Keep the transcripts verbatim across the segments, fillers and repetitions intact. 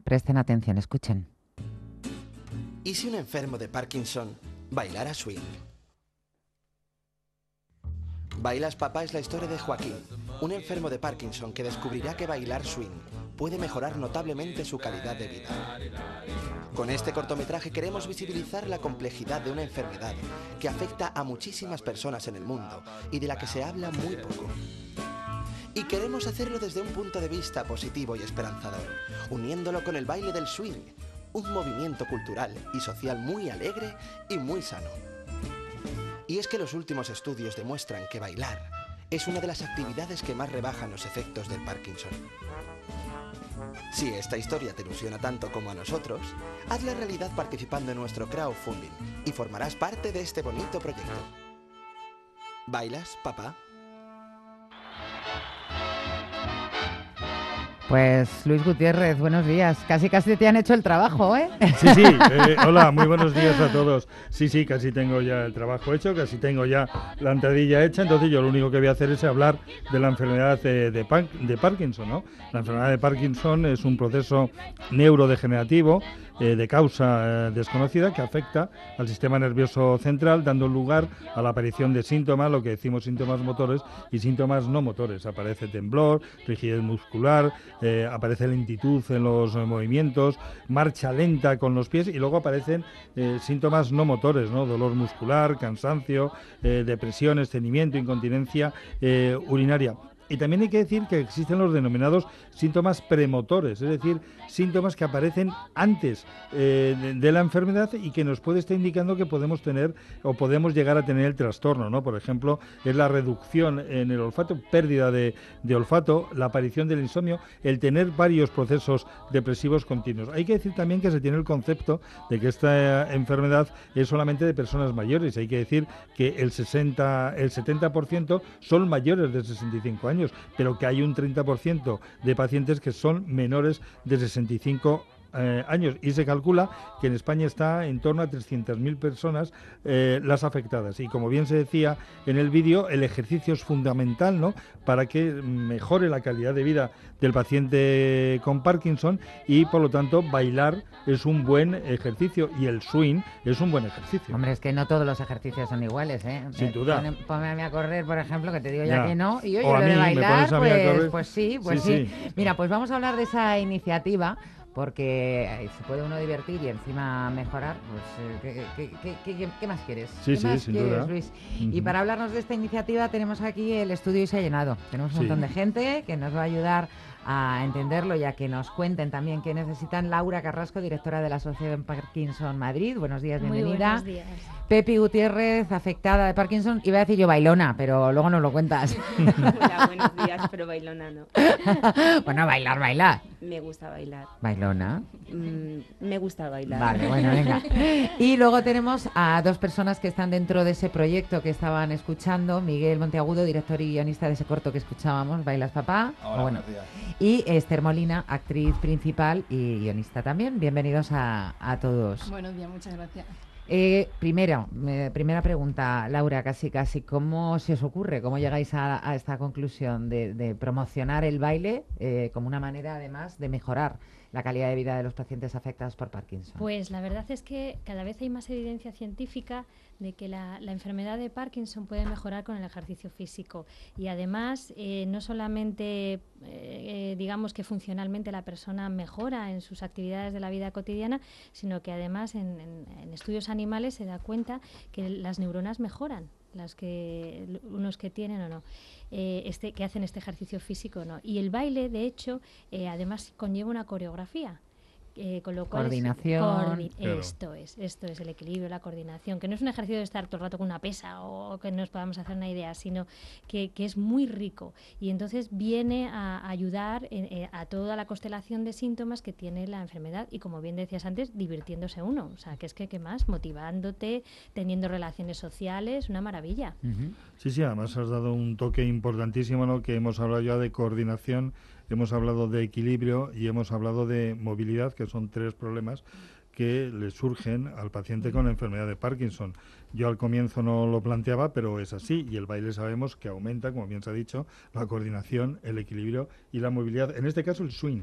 Presten atención, escuchen. ¿Y si un enfermo de Parkinson bailara swing? Bailas Papá es la historia de Joaquín, un enfermo de Parkinson que descubrirá que bailar swing puede mejorar notablemente su calidad de vida. Con este cortometraje queremos visibilizar la complejidad de una enfermedad que afecta a muchísimas personas en el mundo y de la que se habla muy poco. Y queremos hacerlo desde un punto de vista positivo y esperanzador, uniéndolo con el baile del swing, un movimiento cultural y social muy alegre y muy sano. Y es que los últimos estudios demuestran que bailar es una de las actividades que más rebajan los efectos del Parkinson. Si esta historia te ilusiona tanto como a nosotros, hazla realidad participando en nuestro crowdfunding y formarás parte de este bonito proyecto. ¿Bailas, papá? Pues Luis Gutiérrez, buenos días. Casi casi te han hecho el trabajo, ¿eh? Sí, sí, eh, hola, muy buenos días a todos. Sí, sí, casi tengo ya el trabajo hecho, casi tengo ya la entradilla hecha, entonces yo lo único que voy a hacer es hablar de la enfermedad de, de, de Parkinson, ¿no? La enfermedad de Parkinson es un proceso neurodegenerativo eh, de causa eh, desconocida que afecta al sistema nervioso central, dando lugar a la aparición de síntomas, lo que decimos síntomas motores y síntomas no motores. Aparece temblor, rigidez muscular, eh, aparece lentitud en los eh, movimientos, marcha lenta con los pies y luego aparecen eh, síntomas no motores, ¿no? Dolor muscular, cansancio, eh, depresión, estreñimiento, incontinencia eh, urinaria. Y también hay que decir que existen los denominados síntomas premotores, es decir, síntomas que aparecen antes eh, de, de la enfermedad y que nos puede estar indicando que podemos tener o podemos llegar a tener el trastorno, ¿no? Por ejemplo, es la reducción en el olfato, pérdida de, de olfato, la aparición del insomnio, el tener varios procesos depresivos continuos. Hay que decir también que se tiene el concepto de que esta enfermedad es solamente de personas mayores. Hay que decir que el sesenta, el setenta por ciento son mayores de sesenta y cinco años, pero que hay un treinta por ciento de pacientes que son menores de sesenta y cinco eh, años y se calcula que en España está en torno a trescientas mil personas eh, las afectadas y como bien se decía en el vídeo, el ejercicio es fundamental, ¿no?, para que mejore la calidad de vida del paciente con Parkinson y por lo tanto bailar es un buen ejercicio y el swing es un buen ejercicio. Hombre, es que no todos los ejercicios son iguales, ¿eh? Sin duda. Pon, ponme a mí a correr, por ejemplo, que te digo ya, ya. que no, y oye, o lo de mí, bailar, pues, pues sí, pues sí, sí. sí. Mira, pues vamos a hablar de esa iniciativa, porque se puede uno divertir y encima mejorar, pues ¿qué, qué, qué, qué, qué más quieres? Sí, ¿Qué sí, más sin quieres, duda. Luis? Uh-huh. Y para hablarnos de esta iniciativa tenemos aquí el estudio y se ha llenado. Tenemos un sí. montón de gente que nos va a ayudar a entenderlo y a que nos cuenten también qué necesitan. Laura Carrasco, directora de la Asociación Parkinson Madrid. Buenos días, bienvenida. Muy buenos días. Pepi Gutiérrez, afectada de Parkinson. Iba a decir yo bailona, pero luego nos lo cuentas. Hola, buenos días, pero bailona no. Bueno, bailar, bailar. Me gusta bailar. ¿Bailona? Mm, me gusta bailar. Vale, bueno, venga. Y luego tenemos a dos personas que están dentro de ese proyecto que estaban escuchando. Miguel Monteagudo, director y guionista de ese corto que escuchábamos, ¿Bailas, papá? Hola, bueno, buenos días. Y Esther Molina, actriz principal y guionista también. Bienvenidos a, a todos. Buenos días, muchas gracias. Eh, primero, eh, primera pregunta, Laura, casi casi, ¿cómo se os ocurre, cómo llegáis a, a esta conclusión de, de promocionar el baile eh, como una manera, además, de mejorar la calidad de vida de los pacientes afectados por Parkinson? Pues la verdad es que cada vez hay más evidencia científica de que la, la enfermedad de Parkinson puede mejorar con el ejercicio físico y además eh, no solamente eh, digamos que funcionalmente la persona mejora en sus actividades de la vida cotidiana, sino que además en, en, en estudios animales se da cuenta que las neuronas mejoran, las que unos que tienen o no. Eh, este, que hacen este ejercicio físico, ¿no? Y el baile, de hecho, eh, además conlleva una coreografía. Eh, con lo cual coordinación. Es, coordi claro. Esto es, esto es el equilibrio, la coordinación, que no es un ejercicio de estar todo el rato con una pesa o que nos podamos hacer una idea, sino que, que es muy rico y entonces viene a ayudar en, eh, a toda la constelación de síntomas que tiene la enfermedad y, como bien decías antes, divirtiéndose uno, o sea, que es que qué más, motivándote, teniendo relaciones sociales, una maravilla. Uh-huh. Sí, sí, además has dado un toque importantísimo, ¿no?, que hemos hablado ya de coordinación, hemos hablado de equilibrio y hemos hablado de movilidad, que son tres problemas que le surgen al paciente con la enfermedad de Parkinson. Yo al comienzo no lo planteaba, pero es así, y el baile sabemos que aumenta, como bien se ha dicho, la coordinación, el equilibrio y la movilidad, en este caso el swing.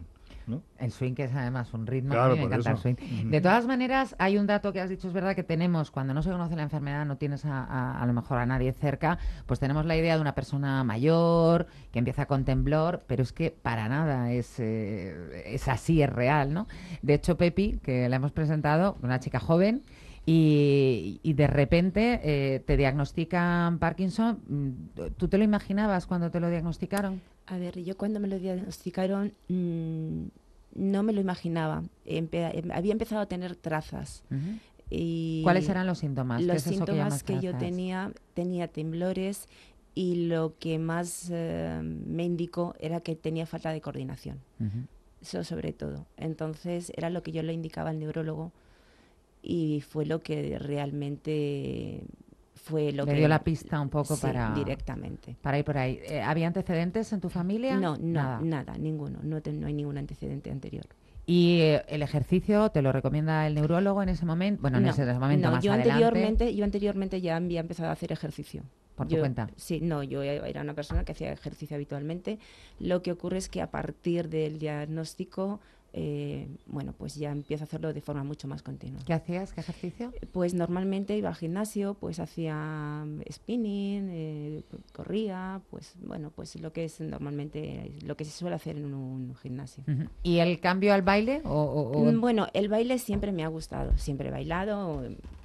¿no? El swing, que es además un ritmo, Claro, a mí me por encanta eso. el swing. Ujú. De todas maneras, hay un dato que has dicho, es verdad, que tenemos, cuando no se conoce la enfermedad, no tienes a, a, a lo mejor a nadie cerca, pues tenemos la idea de una persona mayor, que empieza con temblor, pero es que para nada es, eh, es así, es real, ¿no? De hecho, Pepi, que la hemos presentado, una chica joven, y, y de repente eh, te diagnostican Parkinson. ¿Tú te lo imaginabas cuando te lo diagnosticaron? A ver, yo cuando me lo diagnosticaron mmm, no me lo imaginaba. Empe em, había empezado a tener trazas. Uh-huh. Y ¿Cuáles eran los síntomas? Los ¿Qué es eso que síntomas llamas que, yo trazas? tenía, tenía temblores, y lo que más eh, me indicó era que tenía falta de coordinación. Uh-huh. Eso sobre todo. Entonces era lo que yo le indicaba al neurólogo, y fue lo que realmente fue lo Le que... dio la pista un poco sí, para... directamente. Para ir por ahí. Eh, ¿Había antecedentes en tu familia? No, no, nada. nada ninguno. No, te, no hay ningún antecedente anterior. ¿Y eh, el ejercicio te lo recomienda el neurólogo en ese momento? Bueno, en no, ese momento, no, más yo adelante. anteriormente, yo anteriormente ya había empezado a hacer ejercicio. ¿Por tu yo, cuenta? Sí, no, yo era una persona que hacía ejercicio habitualmente. Lo que ocurre es que a partir del diagnóstico, eh, bueno, pues ya empiezo a hacerlo de forma mucho más continua. ¿Qué hacías? ¿Qué ejercicio? Pues normalmente iba al gimnasio, pues hacía spinning, eh, corría, pues bueno, pues lo que es normalmente, lo que se suele hacer en un, un gimnasio. Uh-huh. ¿Y el cambio al baile? O, o, o... Bueno, el baile siempre me ha gustado, siempre he bailado,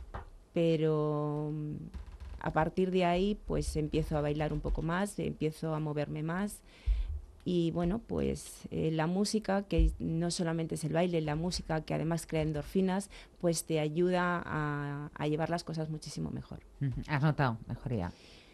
pero a partir de ahí pues empiezo a bailar un poco más, empiezo a moverme más. Y bueno, pues eh, la música, que no solamente es el baile, la música que además crea endorfinas, pues te ayuda a, a llevar las cosas muchísimo mejor. Uh-huh. ¿Has notado mejoría?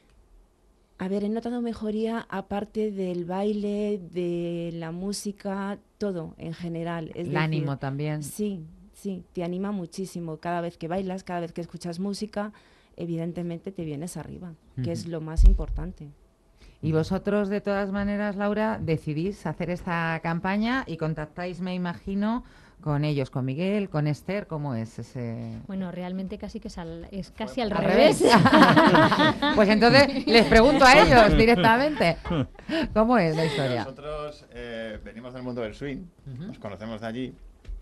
A ver, he notado mejoría aparte del baile, de la música, todo en general. Es el decir, ánimo también. Sí, sí, te anima muchísimo. Cada vez que bailas, cada vez que escuchas música, evidentemente te vienes arriba, uh-huh. que es lo más importante. Y vosotros, de todas maneras, Laura, decidís hacer esta campaña y contactáis, me imagino, con ellos, con Miguel, con Esther. ¿Cómo es ese...? Bueno, realmente casi que es, al, es casi al, al revés. revés. Pues entonces les pregunto a ellos directamente. ¿Cómo es la historia? Nosotros eh, venimos del mundo del swing, uh-huh. nos conocemos de allí,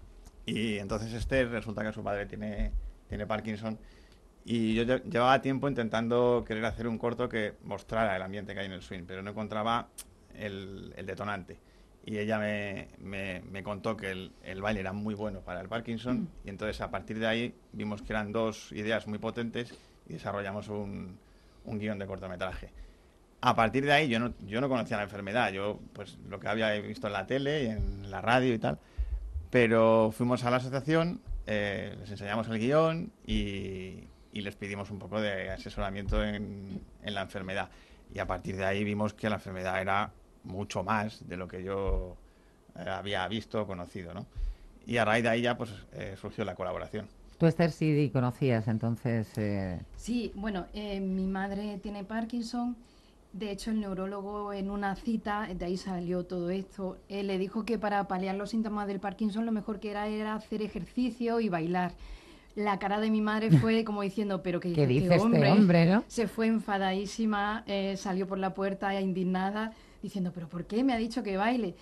y entonces Esther resulta que su padre tiene, tiene Parkinson. Y yo llevaba tiempo intentando querer hacer un corto que mostrara el ambiente que hay en el swing, pero no encontraba el, el detonante. Y ella me, me, me contó que el, el baile era muy bueno para el Parkinson, mm. y entonces a partir de ahí vimos que eran dos ideas muy potentes y desarrollamos un, un guión de cortometraje. A partir de ahí yo no, yo no conocía la enfermedad, yo pues lo que había visto en la tele y en la radio y tal, pero fuimos a la asociación, eh, les enseñamos el guión y... y les pedimos un poco de asesoramiento en, en la enfermedad. Y a partir de ahí vimos que la enfermedad era mucho más de lo que yo eh, había visto o conocido, ¿no? Y a raíz de ahí ya pues eh, surgió la colaboración. Tú, Esther, sí conocías, entonces... Eh... Sí, bueno, eh, mi madre tiene Parkinson. De hecho, el neurólogo en una cita, de ahí salió todo esto, eh, le dijo que para paliar los síntomas del Parkinson lo mejor que era era hacer ejercicio y bailar. La cara de mi madre fue como diciendo, pero ¿qué, ¿Qué dice este hombre? este hombre, no? Se fue enfadadísima, eh, salió por la puerta indignada, diciendo, ¿pero por qué me ha dicho que baile?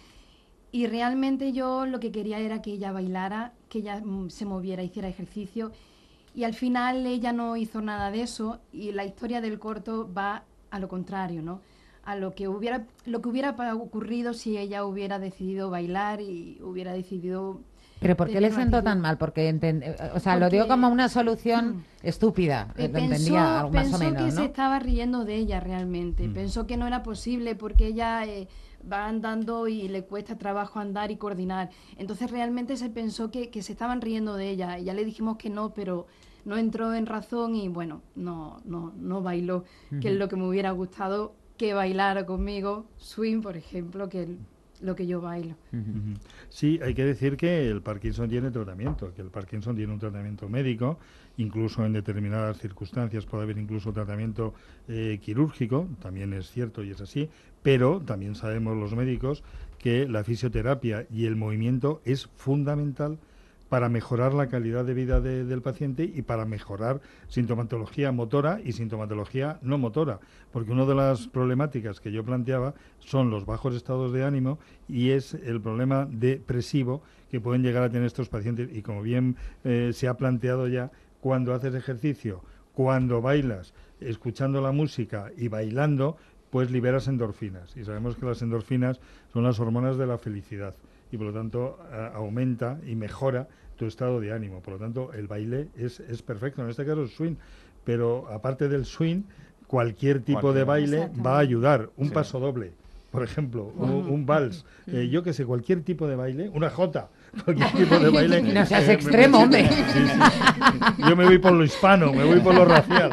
Y realmente yo lo que quería era que ella bailara, que ella mm, se moviera, hiciera ejercicio. Y al final ella no hizo nada de eso, y la historia del corto va a lo contrario, ¿no? A lo que hubiera, lo que hubiera ocurrido si ella hubiera decidido bailar y hubiera decidido... ¿Pero por qué le sentó tan mal? Porque, enten... o sea, Porque... lo dio como una solución mm. estúpida, eh, lo pensó, entendía más pensó o menos, que ¿no? se estaba riendo de ella realmente, mm. pensó que no era posible porque ella eh, va andando y le cuesta trabajo andar y coordinar. Entonces realmente se pensó que, que se estaban riendo de ella, y ya le dijimos que no, pero no entró en razón y bueno, no, no, no bailó, uh-huh. que es lo que me hubiera gustado que bailara conmigo, swing, por ejemplo, que... El, lo que yo bailo. Uh-huh. Sí, hay que decir que el Parkinson tiene tratamiento, que el Parkinson tiene un tratamiento médico, incluso en determinadas circunstancias puede haber incluso tratamiento eh, quirúrgico, también es cierto y es así, pero también sabemos los médicos que la fisioterapia y el movimiento es fundamental para mejorar la calidad de vida de, del paciente y para mejorar sintomatología motora y sintomatología no motora, porque una de las problemáticas que yo planteaba son los bajos estados de ánimo y es el problema depresivo que pueden llegar a tener estos pacientes, y como bien eh, se ha planteado ya, cuando haces ejercicio, cuando bailas, escuchando la música y bailando, pues liberas endorfinas, y sabemos que las endorfinas son las hormonas de la felicidad y por lo tanto a, aumenta y mejora tu estado de ánimo. Por lo tanto, el baile es, es perfecto, en este caso es swing, pero aparte del swing, cualquier tipo cualquier. de baile va a ayudar. Un sí. paso doble, por ejemplo, uh-huh. un, un vals, eh, yo que sé, cualquier tipo de baile, una jota, cualquier tipo de baile. No seas eh, extremo, me, hombre. Sí, sí, sí. Yo me voy por lo hispano, me voy por lo racial.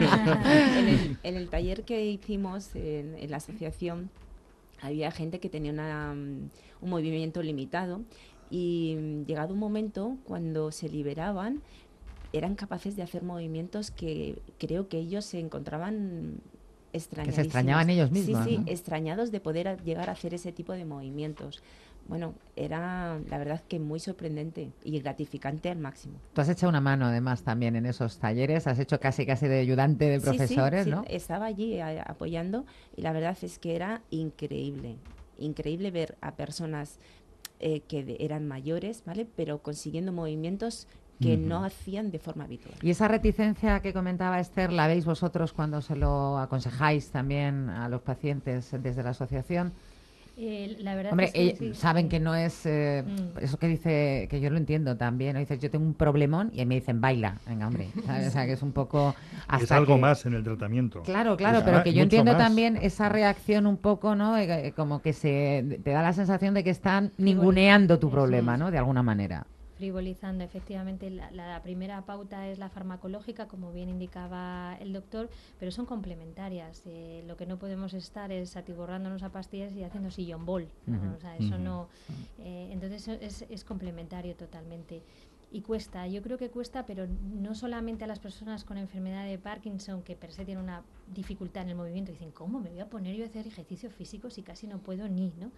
En el, en el taller que hicimos en, en la asociación, había gente que tenía una, um, un movimiento limitado y um, llegado un momento, cuando se liberaban, eran capaces de hacer movimientos que creo que ellos se encontraban extrañadísimos. Que se extrañaban ellos mismos. Sí, sí, ¿no? extrañados de poder a, llegar a hacer ese tipo de movimientos. Bueno, era la verdad que muy sorprendente y gratificante al máximo. Tú has echado una mano además también en esos talleres, has hecho casi casi de ayudante de profesores, sí, sí, ¿no? Sí, estaba allí a, apoyando y la verdad es que era increíble, increíble ver a personas eh, que de, eran mayores, ¿vale? Pero consiguiendo movimientos que uh-huh. no hacían de forma habitual. ¿Y esa reticencia que comentaba Esther, la veis vosotros cuando se lo aconsejáis también a los pacientes desde la asociación? Eh, la verdad Hombre, es que ellos sí, saben sí. que no es eh, mm. eso que dice, que yo lo entiendo también, ¿no? Dices, yo tengo un problemón y me dicen, baila, venga, hombre, ¿sabes? O sea, que es un poco... Hasta es algo que... más en el tratamiento. Claro, claro, es pero que yo entiendo más. también esa reacción un poco, ¿no? Eh, como que se te da la sensación de que están ninguneando tu Eso problema, es. ¿no? De alguna manera. Frivolizando, efectivamente, la, la primera pauta es la farmacológica, como bien indicaba el doctor, pero son complementarias. Eh, lo que no podemos estar es atiborrándonos a pastillas y haciendo sillón bol, ¿no? Uh-huh. O sea, eso uh-huh. no. Eh, entonces es, es complementario totalmente. Y cuesta, yo creo que cuesta, pero no solamente a las personas con enfermedad de Parkinson, que per se tienen una dificultad en el movimiento, dicen, ¿cómo me voy a poner yo a hacer ejercicio físico si casi no puedo ni, ¿no?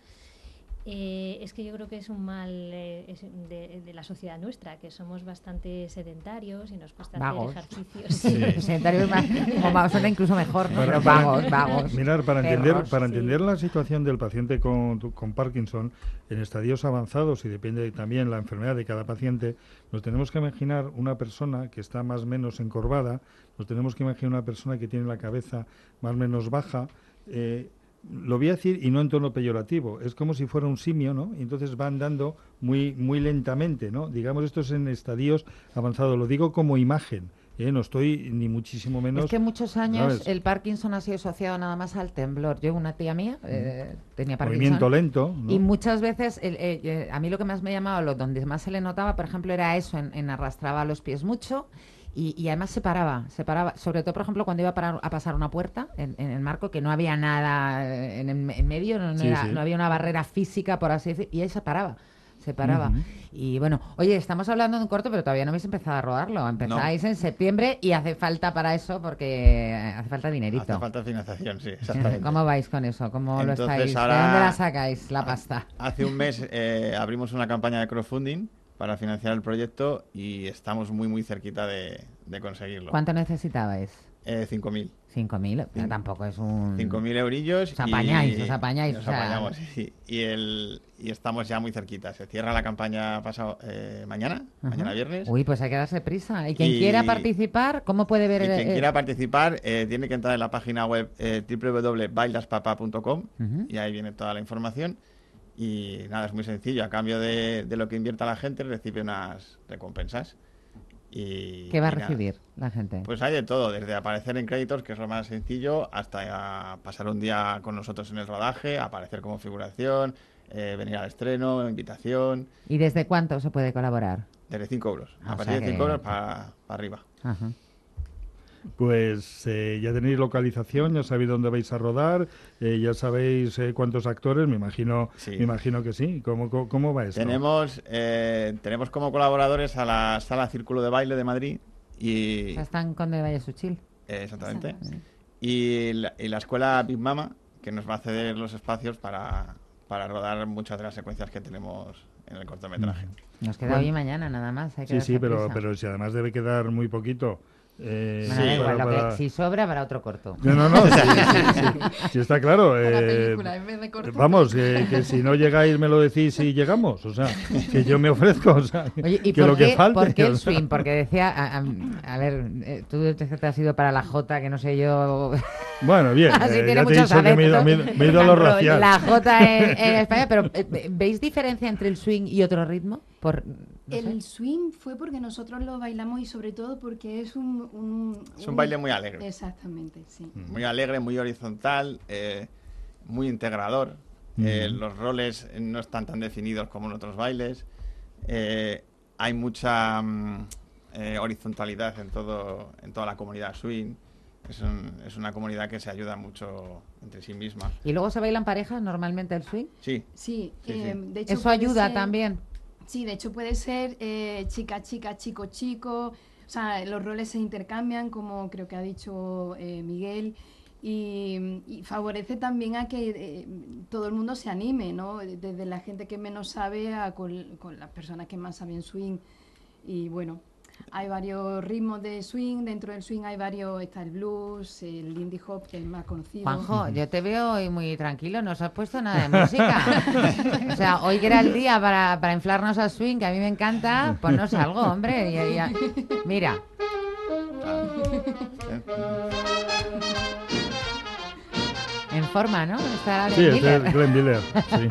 Eh, es que yo creo que es un mal eh, es de, de la sociedad nuestra, que somos bastante sedentarios y nos cuesta vagos. hacer ejercicios. Sí. Sí. Sedentarios más, como suena incluso mejor, ¿no? Para, pero vagos, vagos. Mirar, para perros, entender, para sí. entender la situación del paciente con, con Parkinson en estadios avanzados, y depende también la enfermedad de cada paciente, nos tenemos que imaginar una persona que está más o menos encorvada, nos tenemos que imaginar una persona que tiene la cabeza más o menos baja, eh, lo voy a decir y no en tono peyorativo, es como si fuera un simio, ¿no? Y entonces va andando muy muy lentamente, ¿no? Digamos, esto es en estadios avanzados, lo digo como imagen, ¿eh? No estoy ni muchísimo menos... Es que muchos años ¿sabes? El Parkinson ha sido asociado nada más al temblor. Yo, una tía mía, eh, tenía Parkinson. Movimiento lento, ¿no? Y muchas veces, el, eh, eh, a mí lo que más me llamaba, lo donde más se le notaba, por ejemplo, era eso, en, en arrastraba los pies mucho. Y, y además se paraba, se paraba, sobre todo, por ejemplo, cuando iba a, parar, a pasar una puerta en, en el marco, que no había nada en, en medio, no, no, sí, era, sí. no había una barrera física, por así decir, y él se paraba, se paraba. Uh-huh. Y bueno, oye, estamos hablando de un corto, pero todavía no habéis empezado a rodarlo. Empezáis no. en septiembre y hace falta para eso, porque hace falta dinerito. Hace falta financiación, sí, exactamente. ¿Cómo vais con eso? ¿Cómo Entonces, lo estáis? ahora, ¿De dónde la sacáis, la pasta? Hace un mes eh, abrimos una campaña de crowdfunding para financiar el proyecto y estamos muy, muy cerquita de, de conseguirlo. ¿Cuánto necesitabais? Eh, cinco mil. cinco mil, pero tampoco es un... cinco mil eurillos. Os apañáis, y, os apañáis. Nos o sea... apañamos, sí. Y, el, y estamos ya muy cerquita. Se cierra la campaña pasado eh, mañana, uh-huh. mañana viernes. Uy, pues hay que darse prisa. Y quien y, quiera participar, ¿cómo puede ver? Y el, quien el... quiera participar eh, tiene que entrar en la página web eh, doble u doble u doble punto bailaspapa punto com uh-huh. y ahí viene toda la información. Y nada, es muy sencillo. A cambio de, de lo que invierta la gente, recibe unas recompensas. Y, ¿Qué va a y recibir nada. la gente? Pues hay de todo, desde aparecer en créditos, que es lo más sencillo, hasta pasar un día con nosotros en el rodaje, aparecer como figuración, eh, venir al estreno, invitación. ¿Y desde cuánto se puede colaborar? Desde cinco euros. Ah, a partir de que... cinco euros para pa arriba. Ajá. Pues eh, ya tenéis localización, ya sabéis dónde vais a rodar, eh, ya sabéis eh, cuántos actores, me imagino, sí. me imagino que sí. ¿Cómo, cómo, cómo va esto? Tenemos, eh, tenemos como colaboradores a la Sala Círculo de Baile de Madrid y... O sea, están con de Vallesuchil. Eh, exactamente. Sí. Y, la, y la escuela Big Mama, que nos va a ceder los espacios para, para rodar muchas de las secuencias que tenemos en el cortometraje. Nos queda Bueno. hoy y mañana nada más. Hay que Sí, sí, darse pero, prisa. pero si además debe quedar muy poquito. Eh, Bueno, da igual, para- lo que- para- si sobra para otro corto. No, no, no, sí, sí, sí, sí, está claro. Para eh, película, en vez de corto. Vamos, eh, que si no llegáis me lo decís y llegamos, o sea, que yo me ofrezco, o sea, Oye, ¿y que por lo qué, que falte. por qué o el sea. swing? Porque decía, a, a- a ver, eh, tú te, te has ido para la Jota, que no sé yo... Bueno, bien, Así eh, tiene ya te he muchos dicho que me he ido, adeptos. me he ido- me he ido a lo Rock and roll, racial. La Jota en, en España, pero eh, ¿veis diferencia entre el swing y otro ritmo? Por, no sé. El swing fue porque nosotros lo bailamos y sobre todo porque es un... un- Es un baile muy alegre. Exactamente, sí. Muy alegre, muy horizontal, eh, muy integrador. Eh, los roles no están tan definidos como en otros bailes. Eh, hay mucha mm, eh, horizontalidad en todo en toda la comunidad swing. Es, un- es una comunidad que se ayuda mucho entre sí misma. ¿Y luego se bailan parejas normalmente el swing? Sí, Sí, Sí, eh, sí. de hecho Eso puede ayuda ser- también. Sí, de hecho puede ser eh, chica, chica, chico, chico. O sea, los roles se intercambian, como creo que ha dicho eh, Miguel. Y, y favorece también a que eh, todo el mundo se anime, ¿no? Desde la gente que menos sabe a con, con las personas que más saben swing. Y bueno, hay varios ritmos de swing. Dentro del swing hay varios, está el blues, el indie hop, que es el más conocido. Juanjo, yo te veo hoy muy tranquilo, no os has puesto nada de música. O sea, hoy que era el día para, para inflarnos al swing, que a mí me encanta, ponnos algo, hombre. Y- y- mira, en forma, ¿no? Está Sí, Glenn este Miller. es Glenn Miller, sí.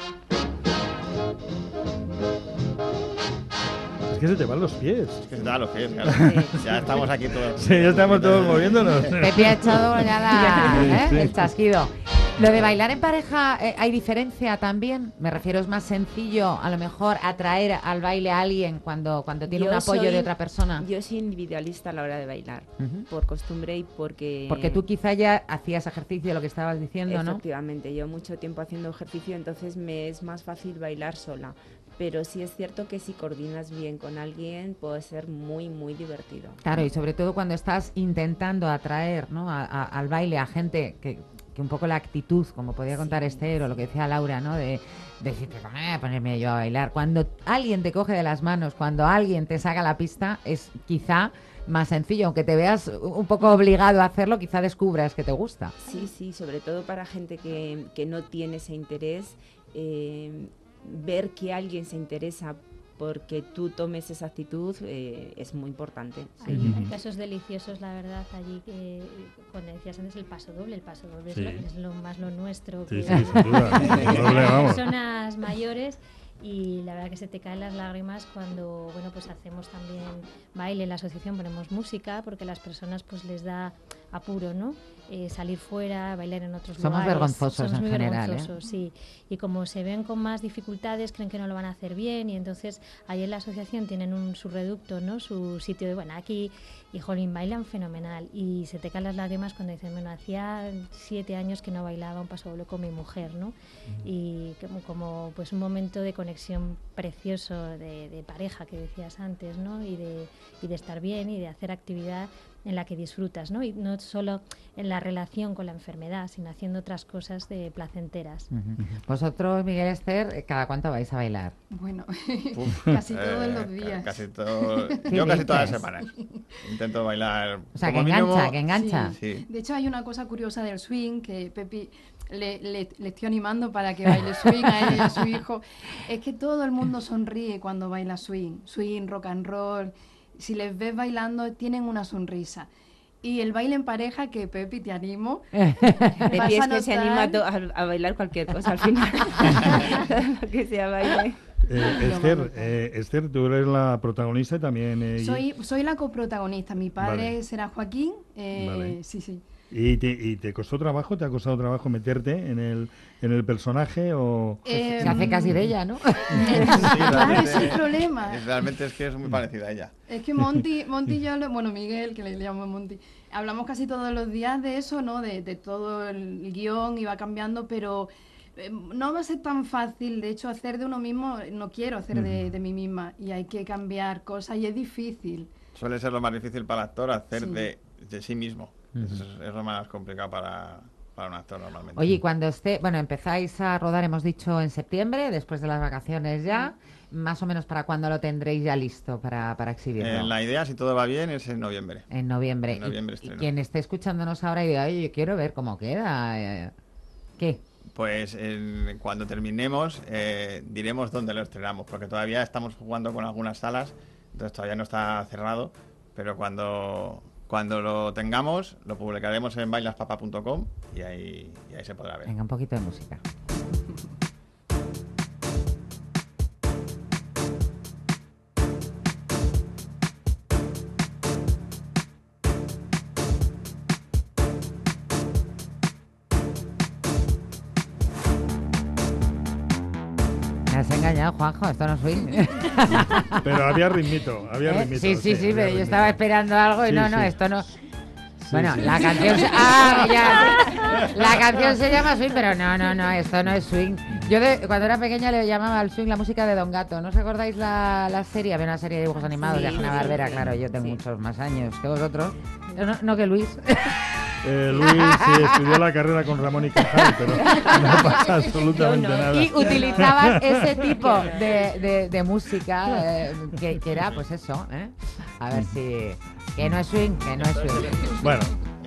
Es que se te van los pies. es que se te da los pies, claro. Ya estamos aquí todos. Sí, ya estamos todos moviéndonos. Pepe ha echado ya la- Sí, ¿eh? sí. el chasquido. Lo de bailar en pareja, eh, ¿hay diferencia también? Me refiero, es más sencillo a lo mejor atraer al baile a alguien cuando, cuando tiene Yo un apoyo soy- de otra persona. Yo soy individualista a la hora de bailar, Ujú. por costumbre y porque... Porque tú quizá ya hacías ejercicio, lo que estabas diciendo, ¿no? Efectivamente, yo mucho tiempo haciendo ejercicio, entonces me es más fácil bailar sola. Pero sí es cierto que si coordinas bien con alguien puede ser muy, muy divertido. Claro, y sobre todo cuando estás intentando atraer, ¿no? a- a- al baile a gente que, que un poco la actitud, como podía contar Sí, Esther o lo que decía Laura, ¿no? De, de decirte, "¿Cómo voy a ponerme yo a bailar?". Cuando alguien te coge de las manos, cuando alguien te saca la pista, es quizá más sencillo. Aunque te veas un poco obligado a hacerlo, quizá descubras que te gusta. Sí, sí, sobre todo para gente que, que no tiene ese interés, eh, ver que alguien se interesa porque tú tomes esa actitud eh, es muy importante. sí. Hay, hay casos deliciosos, la verdad, allí que, cuando decías antes el paso doble, el paso doble es, Sí. lo, es lo más lo nuestro. Sí, que- sí, sin duda. El doble, vamos. Personas mayores y la verdad que se te caen las lágrimas cuando, bueno, pues hacemos también baile en la asociación, ponemos música porque a las personas pues les da apuro, ¿no? Eh, salir fuera, bailar en otros Somos lugares. vergonzosos Somos en muy general, ¿eh? vergonzosos, sí. Y como se ven con más dificultades, creen que no lo van a hacer bien y entonces ahí en la asociación tienen un, su reducto, ¿no? Su sitio de, bueno, aquí, y jolín, bailan fenomenal. Y se te caen las lágrimas cuando dicen, bueno, hacía siete años que no bailaba un paso doble con mi mujer, ¿no? Y como, como pues un momento de conexión precioso de, de pareja que decías antes, ¿no? Y de, y de estar bien y de hacer actividad en la que disfrutas, ¿no? Y no solo en la relación con la enfermedad, sino haciendo otras cosas de placenteras. Ujú. Vosotros, Miguel, Esther, ¿cada cuánto vais a bailar? Bueno, Uf, casi todos eh, los ca- días. Casi todo, ¿Qué yo casi todas las dices? semanas. Intento bailar. O sea, que como engancha, mínimo- que engancha. Sí. De hecho, hay una cosa curiosa del swing que Pepi le, le- le estoy animando para que baile swing a él y a su hijo. Es que todo el mundo sonríe cuando baila swing. Swing, rock and roll. Si les ves bailando, tienen una sonrisa. Y el baile en pareja, que Pepi, te animo. vas Pepi es a que se notar- anima a, to- a- a bailar cualquier cosa al final. Lo que sea baile. Eh, Esther, eh, Esther, tú eres la protagonista y también... eh, Soy, soy la coprotagonista. Mi padre Vale. será Joaquín. eh, Vale. Sí, sí. ¿Y te, ¿Y te costó trabajo? ¿Te ha costado trabajo meterte en el, en el personaje o...? Eh, Se hace casi de ella, ¿no? Sí, Claro, ese es el realmente- problema. es- Realmente es que es muy parecida a ella. Es que Monty, Monty y yo, lo- bueno, Miguel, que le llamo Monty, hablamos casi todos los días de eso, ¿no? De, de todo el guión, y va cambiando, pero eh, no va a ser tan fácil. De hecho, hacer de uno mismo, no quiero hacer de, de mí misma, y hay que cambiar cosas, y es difícil. Suele ser lo más difícil para el actor hacer Sí. de, de sí mismo. Eso es, es lo más complicado para, para un actor normalmente. Oye, y cuando esté, bueno, empezáis a rodar, hemos dicho en septiembre, después de las vacaciones ya. más o menos para cuándo lo tendréis ya listo para, para exhibirlo. Eh, la idea, si todo va bien, es en noviembre. En noviembre. En noviembre y, y estreno. quien esté escuchándonos ahora y diga, oye, yo quiero ver cómo queda. eh, ¿Qué? Pues en- cuando terminemos eh, diremos dónde lo estrenamos, porque todavía estamos jugando con algunas salas, entonces todavía no está cerrado, pero cuando, cuando lo tengamos lo publicaremos en bailaspapa punto com y ahí, y ahí se podrá ver. Venga, un poquito de música. Me has engañado, Juanjo, esto no es swing. Pero había ritmito, había ¿Eh? ritmito. Sí, sí, sí, había pero yo ritmito. estaba esperando algo y Sí, no, no, sí. esto no... Sí, Bueno, sí. la canción se... Ah, ya. La canción se llama swing, pero no, no, no, esto no es swing. Yo de- cuando era pequeña le llamaba al swing la música de Don Gato. ¿No os acordáis la, la serie? Había una serie de dibujos animados Sí, de Hanna sí, Barbera, sí. claro, yo tengo Sí. muchos más años que vosotros. No, no que Luis. Eh, Luis sí estudió la carrera con Ramón y Cajal, pero no pasa absolutamente Yo no. nada. Y utilizabas ese tipo de, de- de música eh, que, que era, pues eso, ¿eh? A ver si... Que no es swing, que no es swing. Bueno,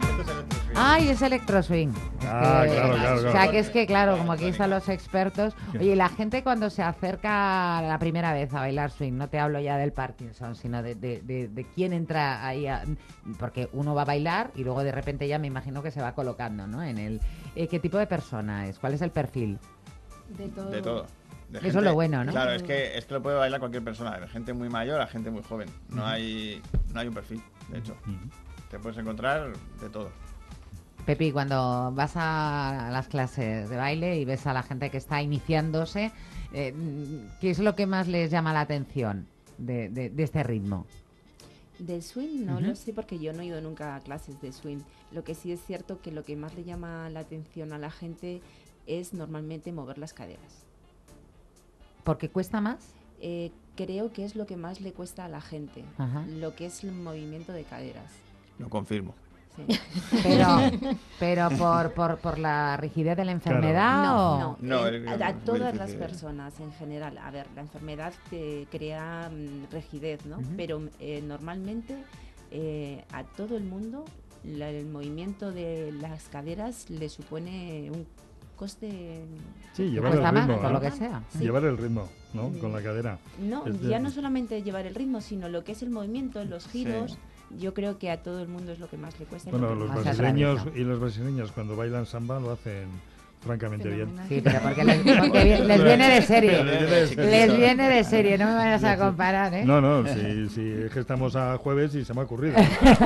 Ay, es electro swing. Es Ah, que- claro, claro, O sea, claro. que es que, claro, como aquí están los expertos. Oye, y la gente cuando se acerca la primera vez a bailar swing, no te hablo ya del Parkinson, sino de, de, de, de quién entra ahí, a- porque uno va a bailar y luego de repente ya me imagino que se va colocando, ¿no? En el, eh, ¿qué tipo de persona es? ¿Cuál es el perfil? De todo. De todo. De Eso es lo bueno, ¿no? Claro, es que, es que lo puede bailar cualquier persona, de gente muy mayor a gente muy joven. No hay, no hay un perfil, de hecho. Te puedes encontrar de todo. Pepi, cuando vas a las clases de baile y ves a la gente que está iniciándose, eh, ¿qué es lo que más les llama la atención de, de- de este ritmo? Del swing no Ujú. lo sé porque yo no he ido nunca a clases de swing. Lo que sí es cierto que lo que más le llama la atención a la gente es normalmente mover las caderas. ¿Porque cuesta más? Eh, creo que es lo que más le cuesta a la gente, Ajá. lo que es el movimiento de caderas. Lo confirmo. Sí. Pero, pero por, por, por la rigidez de la enfermedad No, o... no, No, eh, es- a, a es muy todas las difícil. personas en general. A ver, la enfermedad te crea mm, rigidez, ¿no? Ujú. Pero eh, normalmente eh, a todo el mundo la- el movimiento de las caderas le supone un coste. sí, llevar el Cuesta más, ritmo, por ¿no? lo que sea. Sí. Llevar el ritmo, ¿no? Con la cadera. No, Es de- ya no solamente llevar el ritmo, sino lo que es el movimiento, los Sí. giros. Yo creo que a todo el mundo es lo que más le cuesta. y Bueno, lo que los más se brasileños atraviesa. y las brasileñas cuando bailan samba lo hacen francamente bien. Fenomenal. Sí, pero porque les, porque vi- les viene de serie. Les viene de serie. Les viene de serie, no me vayas a comparar, ¿eh? No, no, sí, sí, es que estamos a jueves y se me ha ocurrido.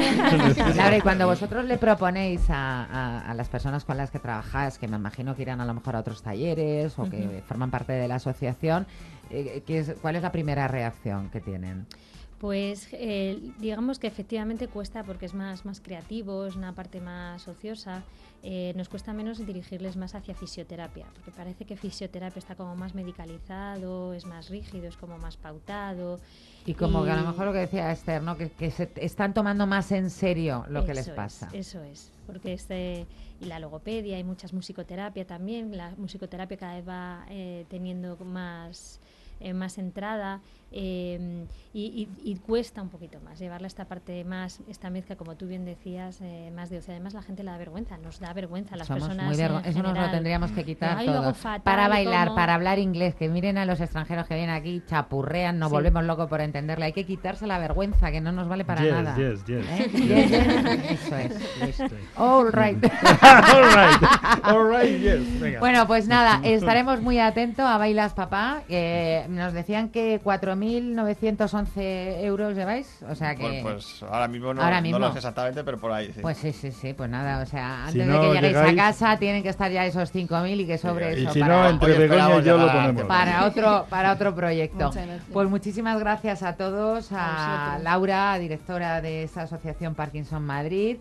Claro, y cuando vosotros le proponéis a, a- a las personas con las que trabajáis, que me imagino que irán a lo mejor a otros talleres o que forman parte de la asociación, eh, ¿qué es, ¿cuál es la primera reacción que tienen? Pues eh, digamos que efectivamente cuesta porque es más, más creativo, es una parte más ociosa. Eh, nos cuesta menos dirigirles más hacia fisioterapia, porque parece que fisioterapia está como más medicalizado, es más rígido, es como más pautado. Y como que a lo Y- mejor lo que decía Esther, ¿no? Que, que se t- están tomando más en serio lo que les Eso es, pasa. eso es, porque este, y la logopedia, hay muchas musicoterapia también, la musicoterapia cada vez va eh, teniendo más, eh, más entrada eh, y, y- y cuesta un poquito más llevarla esta parte más, esta mezcla, como tú bien decías, eh, más de ocio. Además la gente le da vergüenza, nos da vergüenza a las Somos personas muy vergo- en Eso nos lo general. tendríamos que quitar Ay, luego todos. fatal, Para bailar, ¿cómo? para hablar inglés, que miren a los extranjeros que vienen aquí, chapurrean, nos Sí. volvemos locos por entenderle. Hay que quitarse la vergüenza, que no nos vale para yes, nada. yes, yes. ¿Eh? Yes, yes, eso es. Este. All right. All right, all right, yes. Venga. Bueno, pues nada, estaremos muy atentos a Bailas Papá. Eh, nos decían que cuatro mil novecientos once euros lleváis, o sea que... Pues, pues ahora mismo no, Ahora no mismo. lo sé exactamente, pero por ahí sí. Pues sí, sí, sí, pues nada, o sea, Si antes no de que lleguéis llegáis- a casa tienen que estar ya esos cinco mil y que sobre y eso si para, no, entre Hoy Begoña esperamos y yo lo llegar a ponemos. para otro para otro proyecto. Muchas gracias. Pues muchísimas gracias a todos, a vosotros. Laura, directora de esa asociación Parkinson Madrid,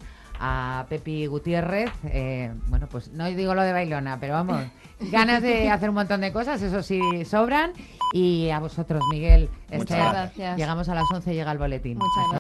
a Pepi Gutiérrez, eh, bueno, pues no digo lo de bailona, pero vamos, ganas de hacer un montón de cosas, eso sí, sobran, y a vosotros, Miguel, Muchas Esther, gracias. llegamos a las once y llega el boletín. Muchas gracias.